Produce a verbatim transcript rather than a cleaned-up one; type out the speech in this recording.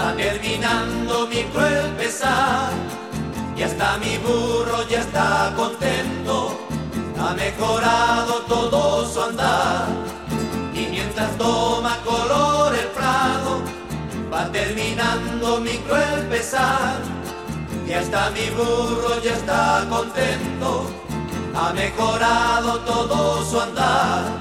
va terminando mi cruel pesar, y hasta mi burro ya está contento, ha mejorado todo su andar. Y mientras toma color el prado, va terminando mi cruel pesar, y hasta mi burro ya está contento, ha mejorado todo su andar.